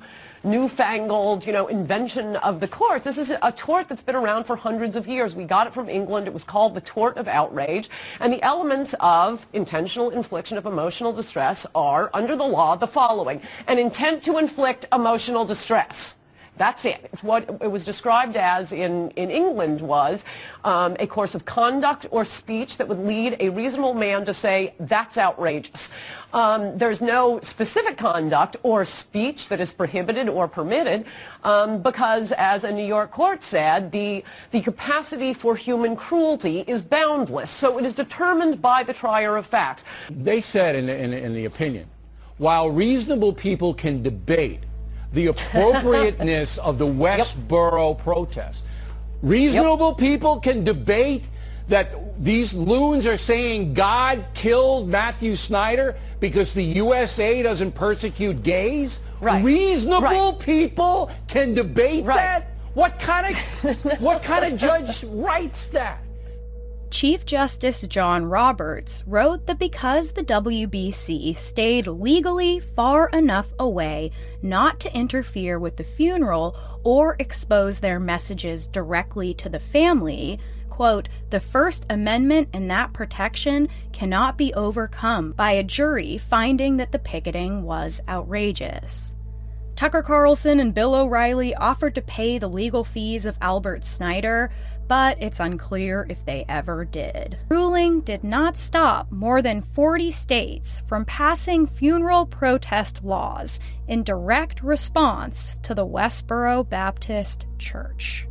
S8: newfangled, invention of the courts. This is a tort that's been around for hundreds of years. We got it from England. It was called the tort of outrage. And the elements of intentional infliction of emotional distress are, under the law, the following: an intent to inflict emotional distress. That's it. What it was described as in England was a course of conduct or speech that would lead a reasonable man to say, that's outrageous. There's no specific conduct or speech that is prohibited or permitted because, as a New York court said, the capacity for human cruelty is boundless. So it is determined by the trier of fact.
S2: They said in the opinion, while reasonable people can debate the appropriateness of the Westboro protest, reasonable people can debate that these loons are saying God killed Matthew Snyder because the USA doesn't persecute gays.
S8: Right.
S2: Reasonable people can debate that? What kind of judge writes that?
S11: Chief Justice John Roberts wrote that because the WBC stayed legally far enough away not to interfere with the funeral or expose their messages directly to the family, quote, the First Amendment and that protection cannot be overcome by a jury finding that the picketing was outrageous. Tucker Carlson and Bill O'Reilly offered to pay the legal fees of Albert Snyder, but it's unclear if they ever did. Ruling did not stop more than 40 states from passing funeral protest laws in direct response to the Westboro Baptist Church.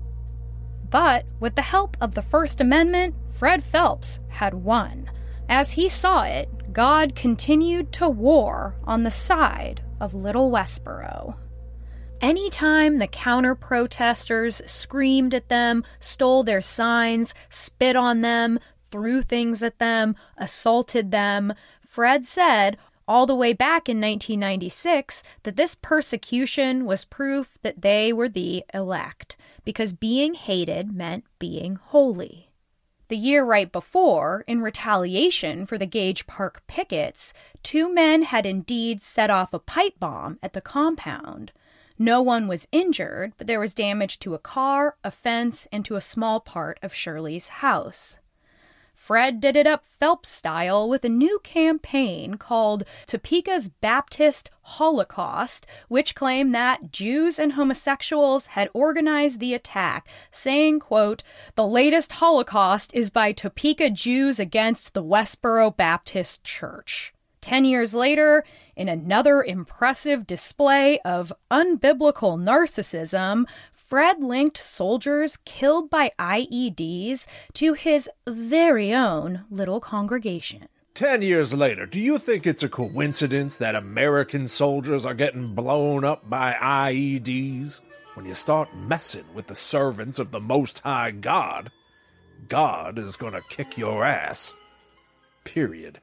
S11: But with the help of the First Amendment, Fred Phelps had won. As he saw it, God continued to war on the side of Little Westboro. Anytime the counter-protesters screamed at them, stole their signs, spit on them, threw things at them, assaulted them, Fred said, all the way back in 1996, that this persecution was proof that they were the elect, because being hated meant being holy. The year right before, in retaliation for the Gage Park pickets, 2 men had indeed set off a pipe bomb at the compound. No one was injured, but there was damage to a car, a fence, and to a small part of Shirley's house. Fred did it up Phelps style with a new campaign called Topeka's Baptist Holocaust, which claimed that Jews and homosexuals had organized the attack, saying, quote, the latest Holocaust is by Topeka Jews against the Westboro Baptist Church. 10 years later, in another impressive display of unbiblical narcissism, Fred linked soldiers killed by IEDs to his very own little congregation.
S18: 10 years later, do you think it's a coincidence that American soldiers are getting blown up by IEDs? When you start messing with the servants of the Most High God, God is gonna kick your ass. Period.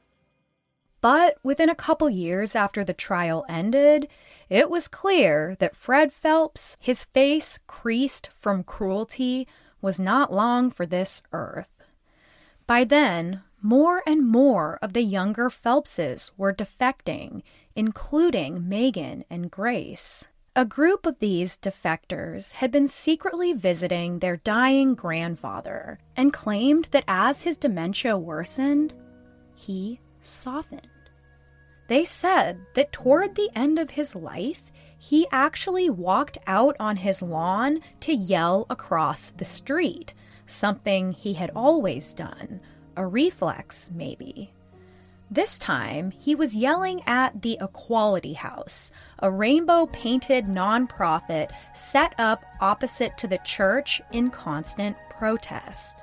S11: But within a couple years after the trial ended, it was clear that Fred Phelps, his face creased from cruelty, was not long for this earth. By then, more and more of the younger Phelpses were defecting, including Megan and Grace. A group of these defectors had been secretly visiting their dying grandfather and claimed that as his dementia worsened, he softened. They said that toward the end of his life, he actually walked out on his lawn to yell across the street, something he had always done, a reflex maybe. This time, he was yelling at the Equality House, a rainbow-painted nonprofit set up opposite to the church in constant protest.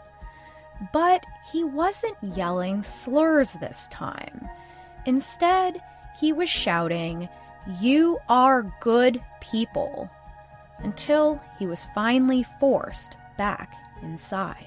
S11: But he wasn't yelling slurs this time. Instead, he was shouting, "You are good people," until he was finally forced back inside.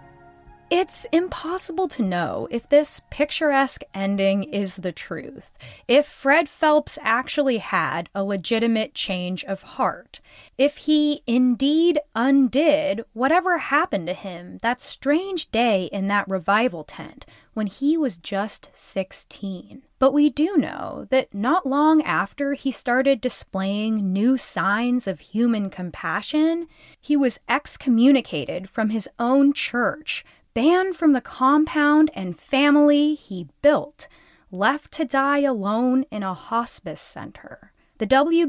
S11: It's impossible to know if this picturesque ending is the truth, if Fred Phelps actually had a legitimate change of heart, if he indeed undid whatever happened to him that strange day in that revival tent when he was just 16. But we do know that not long after he started displaying new signs of human compassion, he was excommunicated from his own church, banned from the compound and family he built, left to die alone in a hospice center. The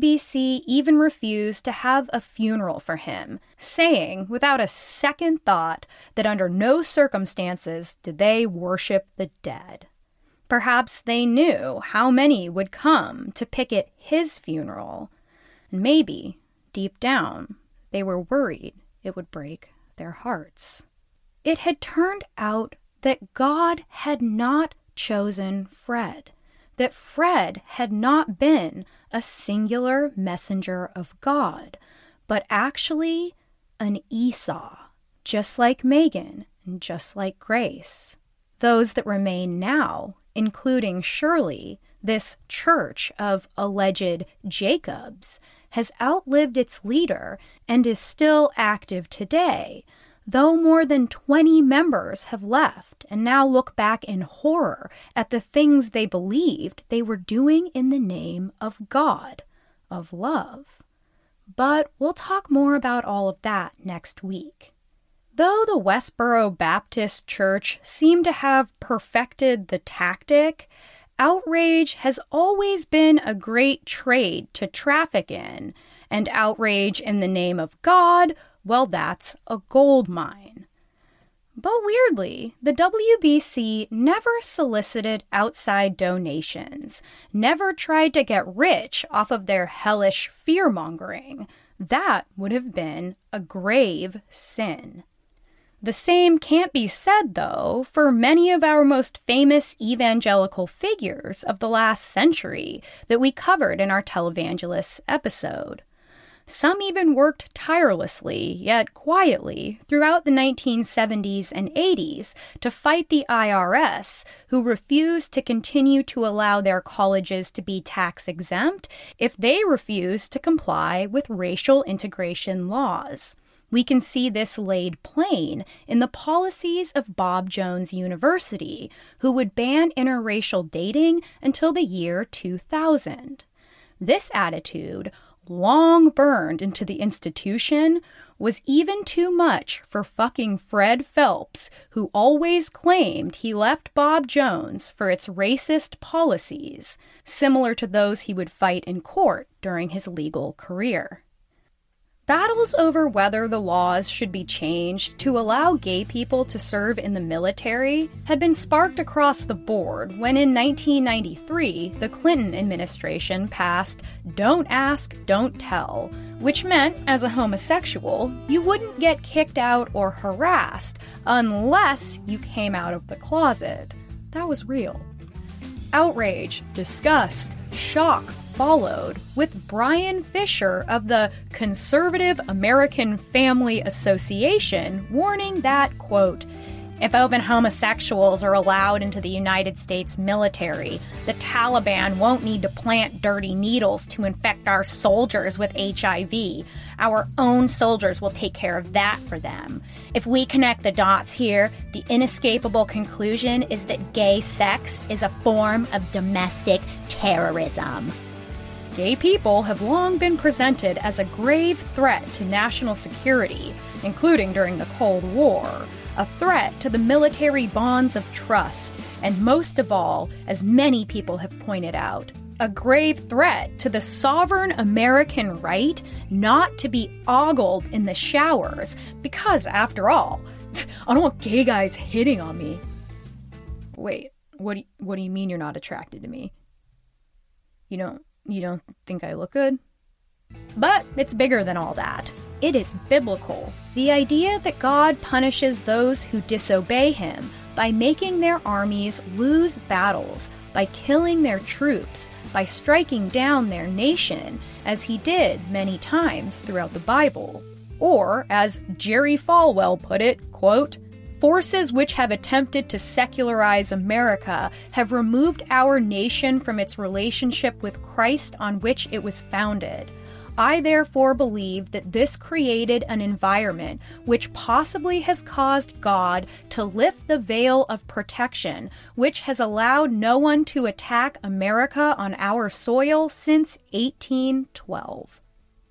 S11: WBC even refused to have a funeral for him, saying without a second thought that under no circumstances did they worship the dead. Perhaps they knew how many would come to picket his funeral, and maybe, deep down, they were worried it would break their hearts. It had turned out that God had not chosen Fred, that Fred had not been a singular messenger of God, but actually an Esau, just like Megan and just like Grace. Those that remain now, including Shirley, this church of alleged Jacobs, has outlived its leader and is still active today, though more than 20 members have left and now look back in horror at the things they believed they were doing in the name of God, of love. But we'll talk more about all of that next week. Though the Westboro Baptist Church seemed to have perfected the tactic, outrage has always been a great trade to traffic in, and outrage in the name of God, well, that's a gold mine. But weirdly, the WBC never solicited outside donations, never tried to get rich off of their hellish fear-mongering. That would have been a grave sin. The same can't be said, though, for many of our most famous evangelical figures of the last century that we covered in our televangelists episode. Some even worked tirelessly, yet quietly, throughout the 1970s and 80s to fight the IRS, who refused to continue to allow their colleges to be tax-exempt if they refused to comply with racial integration laws. We can see this laid plain in the policies of Bob Jones University, who would ban interracial dating until the year 2000. This attitude, long burned into the institution, was even too much for fucking Fred Phelps, who always claimed he left Bob Jones for its racist policies, similar to those he would fight in court during his legal career. Battles over whether the laws should be changed to allow gay people to serve in the military had been sparked across the board when in 1993 the Clinton administration passed Don't Ask, Don't Tell, which meant, as a homosexual, you wouldn't get kicked out or harassed unless you came out of the closet. That was real. Outrage, disgust, shock followed, with Brian Fisher of the Conservative American Family Association warning that, quote, if open homosexuals are allowed into the United States military, the Taliban won't need to plant dirty needles to infect our soldiers with HIV. Our own soldiers will take care of that for them. If we connect the dots here, the inescapable conclusion is that gay sex is a form of domestic terrorism. Gay people have long been presented as a grave threat to national security, including during the Cold War, a threat to the military bonds of trust, and most of all, as many people have pointed out, a grave threat to the sovereign American right not to be ogled in the showers, because, after all, I don't want gay guys hitting on me. Wait, what do you mean you're not attracted to me? You don't think I look good? But it's bigger than all that. It is biblical. The idea that God punishes those who disobey him by making their armies lose battles, by killing their troops, by striking down their nation, as he did many times throughout the Bible. Or, as Jerry Falwell put it, quote, forces which have attempted to secularize America have removed our nation from its relationship with Christ on which it was founded. I therefore believe that this created an environment which possibly has caused God to lift the veil of protection, which has allowed no one to attack America on our soil since 1812.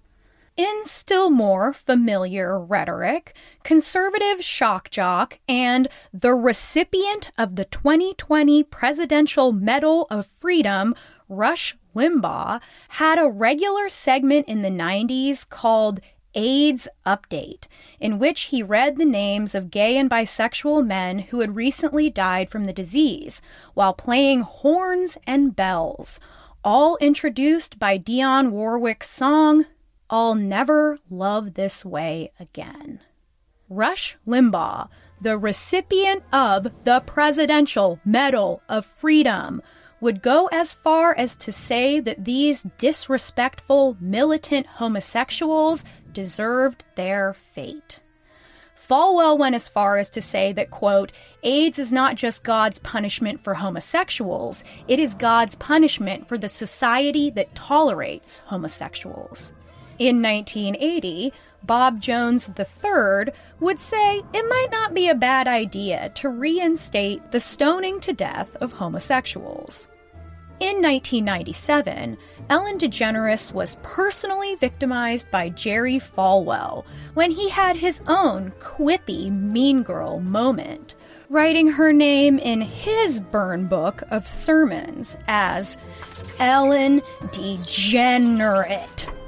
S11: In still more familiar rhetoric, conservative shock jock and the recipient of the 2020 Presidential Medal of Freedom, Rush Limbaugh, had a regular segment in the 90s called AIDS Update, in which he read the names of gay and bisexual men who had recently died from the disease, while playing horns and bells, all introduced by Dionne Warwick's song, I'll Never Love This Way Again. Rush Limbaugh, the recipient of the Presidential Medal of Freedom, would go as far as to say that these disrespectful, militant homosexuals deserved their fate. Falwell went as far as to say that, quote, AIDS is not just God's punishment for homosexuals, it is God's punishment for the society that tolerates homosexuals. In 1980, Bob Jones III would say it might not be a bad idea to reinstate the stoning to death of homosexuals. In 1997, Ellen DeGeneres was personally victimized by Jerry Falwell when he had his own quippy mean girl moment, writing her name in his burn book of sermons as Ellen DeGenerate.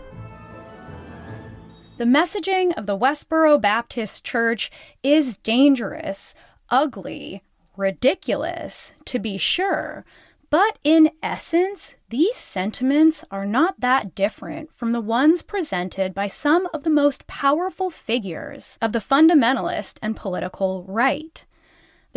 S11: The messaging of the Westboro Baptist Church is dangerous, ugly, ridiculous, to be sure, but in essence, these sentiments are not that different from the ones presented by some of the most powerful figures of the fundamentalist and political right. The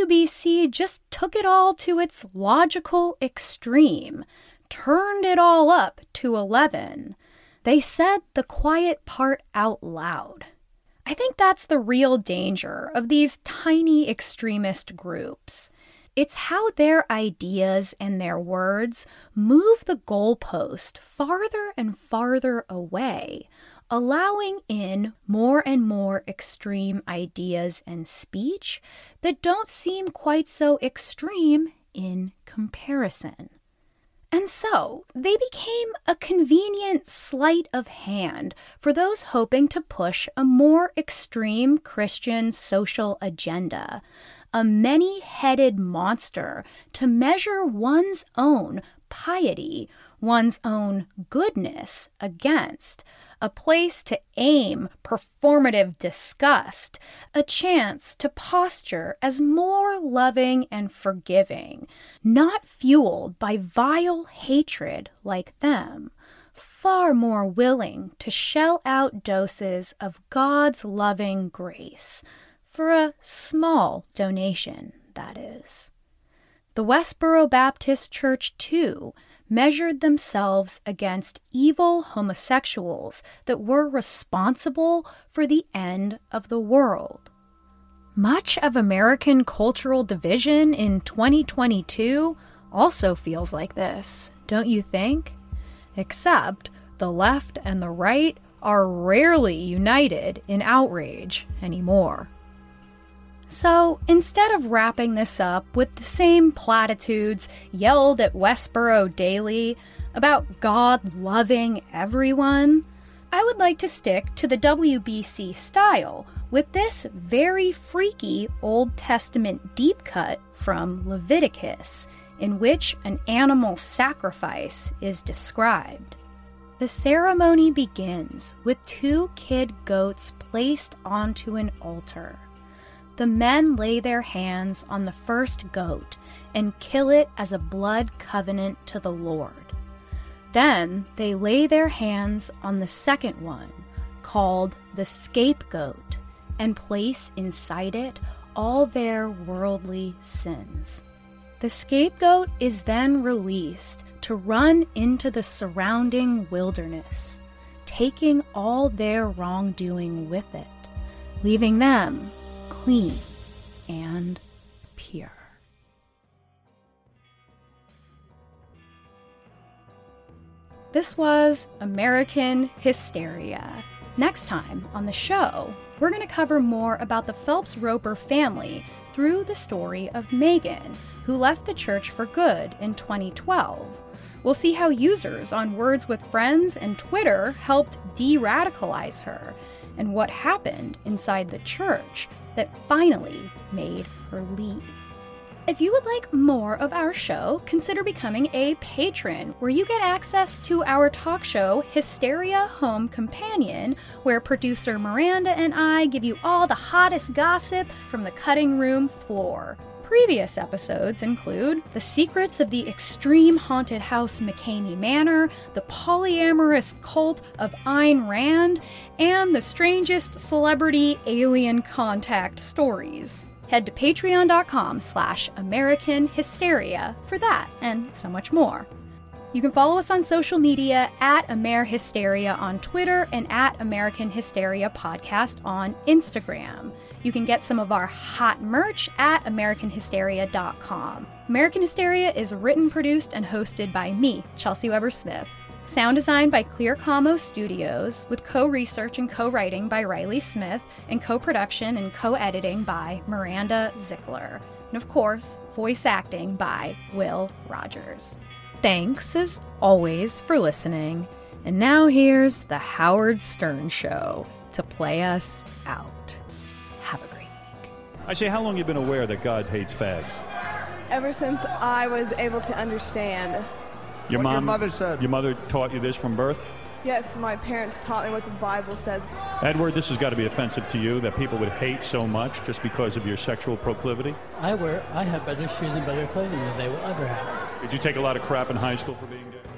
S11: WBC just took it all to its logical extreme, turned it all up to 11. They said the quiet part out loud. I think that's the real danger of these tiny extremist groups. It's how their ideas and their words move the goalpost farther and farther away, allowing in more and more extreme ideas and speech that don't seem quite so extreme in comparison. And so, they became a convenient sleight of hand for those hoping to push a more extreme Christian social agenda, a many-headed monster to measure one's own piety, one's own goodness against, a place to aim performative disgust, a chance to posture as more loving and forgiving, not fueled by vile hatred like them, far more willing to shell out doses of God's loving grace, for a small donation, that is. The Westboro Baptist Church, too, measured themselves against evil homosexuals that were responsible for the end of the world. Much of American cultural division in 2022 also feels like this, don't you think? Except the left and the right are rarely united in outrage anymore. So, instead of wrapping this up with the same platitudes yelled at Westboro daily about God loving everyone, I would like to stick to the WBC style with this very freaky Old Testament deep cut from Leviticus, in which an animal sacrifice is described. The ceremony begins with 2 kid goats placed onto an altar. The men lay their hands on the first goat and kill it as a blood covenant to the Lord. Then they lay their hands on the second one, called the scapegoat, and place inside it all their worldly sins. The scapegoat is then released to run into the surrounding wilderness, taking all their wrongdoing with it, leaving them clean and pure. This was American Hysteria. Next time on the show, we're going to cover more about the Phelps-Roper family through the story of Megan, who left the church for good in 2012. We'll see how users on Words with Friends and Twitter helped de-radicalize her, and what happened inside the church that finally made her leave. If you would like more of our show, consider becoming a patron, where you get access to our talk show, Hysteria Home Companion, where producer Miranda and I give you all the hottest gossip from the cutting room floor. Previous episodes include The Secrets of the Extreme Haunted House McCamey Manor, The Polyamorous Cult of Ayn Rand, and The Strangest Celebrity Alien Contact Stories. Head to patreon.com/American Hysteria for that and so much more. You can follow us on social media at AmerHysteria on Twitter and at American Hysteria Podcast on Instagram. You can get some of our hot merch at AmericanHysteria.com. American Hysteria is written, produced, and hosted by me, Chelsea Weber-Smith. Sound designed by Clear Como Studios, with co-research and co-writing by Riley Smith, and co-production and co-editing by Miranda Zickler. And of course, voice acting by Will Rogers. Thanks, as always, for listening. And now here's The Howard Stern Show to play us out. Have a great week.
S6: I say, how long have you been aware that God hates fags?
S3: Ever since I was able to understand.
S6: Your
S7: mother said.
S6: Your mother taught you this from birth?
S3: Yes, my parents taught me what the Bible says.
S6: Edward, this has got to be offensive to you, that people would hate so much just because of your sexual proclivity?
S5: I have better shoes and better clothing than they will ever have.
S6: Did you take a lot of crap in high school for being gay?